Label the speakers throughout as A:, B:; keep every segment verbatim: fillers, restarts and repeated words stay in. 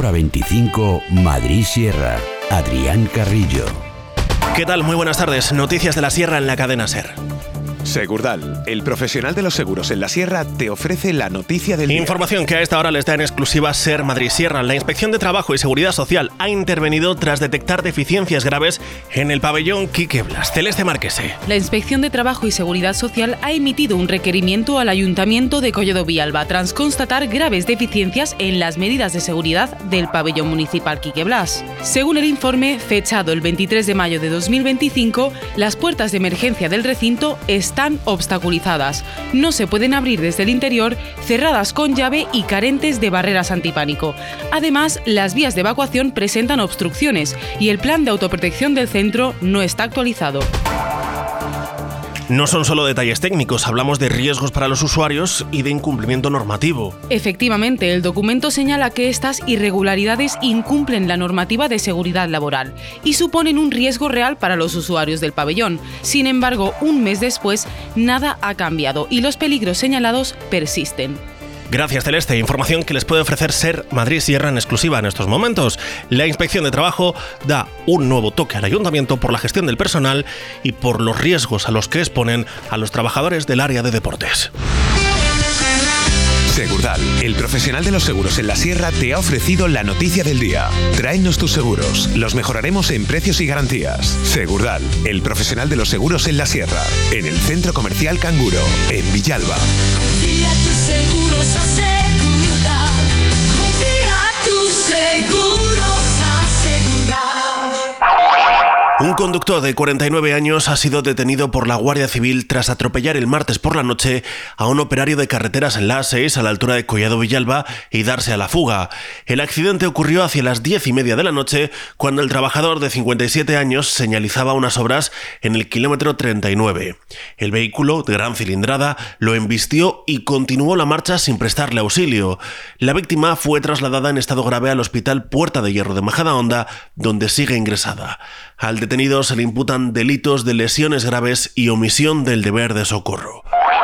A: Hora veinticinco, Madrid Sierra. Adrián Carrillo.
B: ¿Qué tal? Muy buenas tardes. Noticias de la Sierra en la cadena SER.
C: Segurdal, el profesional de los seguros en la Sierra, te ofrece la noticia del día.
B: Información que a esta hora les da en exclusiva SER Madrid Sierra. La Inspección de Trabajo y Seguridad Social ha intervenido tras detectar deficiencias graves en el pabellón Quique Blas. Celeste Marquese.
D: La Inspección de Trabajo y Seguridad Social ha emitido un requerimiento al Ayuntamiento de Collado Villalba tras constatar graves deficiencias en las medidas de seguridad del pabellón municipal Quique Blas. Según el informe, fechado el veintitrés de mayo de dos mil veinticinco, las puertas de emergencia del recinto están están obstaculizadas. No se pueden abrir desde el interior, cerradas con llave y carentes de barreras antipánico. Además, las vías de evacuación presentan obstrucciones y el plan de autoprotección del centro no está actualizado.
B: No son solo detalles técnicos, hablamos de riesgos para los usuarios y de incumplimiento normativo.
D: Efectivamente, el documento señala que estas irregularidades incumplen la normativa de seguridad laboral y suponen un riesgo real para los usuarios del pabellón. Sin embargo, un mes después, nada ha cambiado y los peligros señalados persisten.
B: Gracias, Celeste. Información que les puede ofrecer SER Madrid Sierra en exclusiva en estos momentos. La Inspección de Trabajo da un nuevo toque al Ayuntamiento por la gestión del personal y por los riesgos a los que exponen a los trabajadores del área de deportes.
C: Segurdal, el profesional de los seguros en la Sierra, te ha ofrecido la noticia del día. Tráenos tus seguros, los mejoraremos en precios y garantías. Segurdal, el profesional de los seguros en la Sierra, en el Centro Comercial Canguro, en Villalba.
E: Confía tus seguros a Segurdal. Confía tus seguros a Segurdal.
B: Un conductor de cuarenta y nueve años ha sido detenido por la Guardia Civil tras atropellar el martes por la noche a un operario de carreteras en la A seis a la altura de Collado Villalba y darse a la fuga. El accidente ocurrió hacia las diez y media de la noche cuando el trabajador de cincuenta y siete años señalizaba unas obras en el kilómetro treinta y nueve. El vehículo, de gran cilindrada, lo embistió y continuó la marcha sin prestarle auxilio. La víctima fue trasladada en estado grave al Hospital Puerta de Hierro de Majadahonda, donde sigue ingresada. Al detenido se le imputan delitos de lesiones graves y omisión del deber de socorro.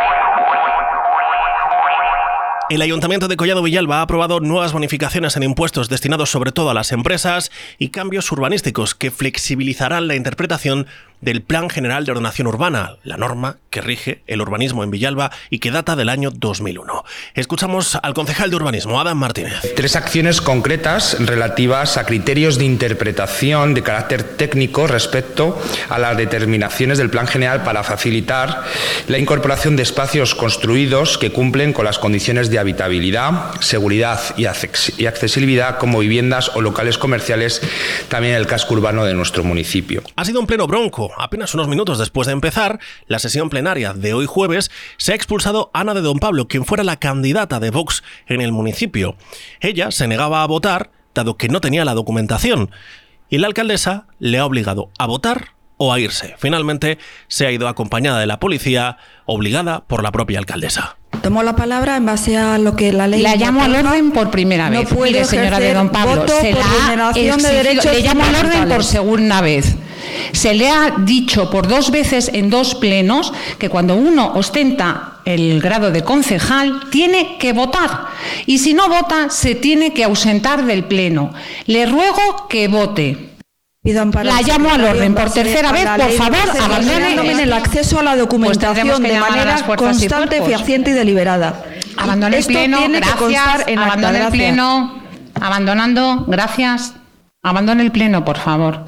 B: El Ayuntamiento de Collado Villalba ha aprobado nuevas bonificaciones en impuestos destinados sobre todo a las empresas y cambios urbanísticos que flexibilizarán la interpretación del Plan General de Ordenación Urbana, la norma que rige el urbanismo en Villalba y que data del año dos mil uno. Escuchamos al concejal de urbanismo, Adam Martínez.
F: Tres acciones concretas relativas a criterios de interpretación de carácter técnico respecto a las determinaciones del Plan General para facilitar la incorporación de espacios construidos que cumplen con las condiciones de habitabilidad, seguridad y accesibilidad como viviendas o locales comerciales, también en el casco urbano de nuestro municipio.
B: Ha sido un pleno bronco. Apenas unos minutos después de empezar la sesión plenaria de hoy jueves, se ha expulsado a Ana de Don Pablo, quien fuera la candidata de Vox en el municipio. Ella se negaba a votar, dado que no tenía la documentación, y la alcaldesa le ha obligado a votar o a irse. Finalmente, se ha ido acompañada de la policía, obligada por la propia alcaldesa.
G: Tomo la palabra en base a lo que la ley...
H: La llamo al orden por primera vez.
G: No puede,
H: señora de Don Pablo, se la ha exigido, le llamo al orden por segunda vez. Se le ha dicho por dos veces en dos plenos que cuando uno ostenta el grado de concejal tiene que votar y si no vota se tiene que ausentar del pleno. Le ruego que vote. La llamo al orden por tercera vez, por favor, abandone
G: el acceso a la documentación de manera constante, fehaciente y deliberada.
H: Abandone el pleno, gracias. Abandone el pleno. Abandonando, gracias. Abandone el pleno, por favor.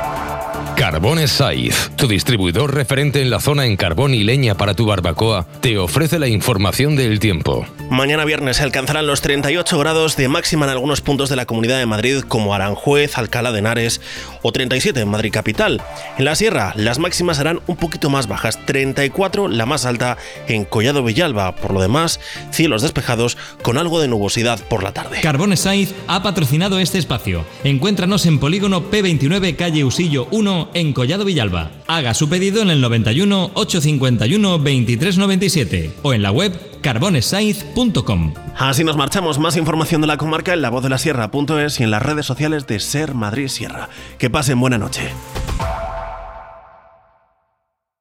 I: Carbones Saiz, tu distribuidor referente en la zona en carbón y leña para tu barbacoa, te ofrece la información del tiempo.
B: Mañana viernes se alcanzarán los treinta y ocho grados de máxima en algunos puntos de la Comunidad de Madrid, como Aranjuez, Alcalá de Henares o treinta y siete en Madrid capital. En la Sierra, las máximas serán un poquito más bajas, treinta y cuatro la más alta en Collado Villalba. Por lo demás, cielos despejados con algo de nubosidad por la tarde.
J: Carbones Saiz ha patrocinado este espacio. Encuéntranos en Polígono P veintinueve, calle Usillo uno, en Collado Villalba. Haga su pedido en el noventa y uno, ochocientos cincuenta y uno, veintitrés noventa y siete o en la web carbones saiz punto com.
B: Así nos marchamos. Más información de la comarca en la voz de la sierra punto es y en las redes sociales de SER Madrid Sierra. Que pasen buena noche.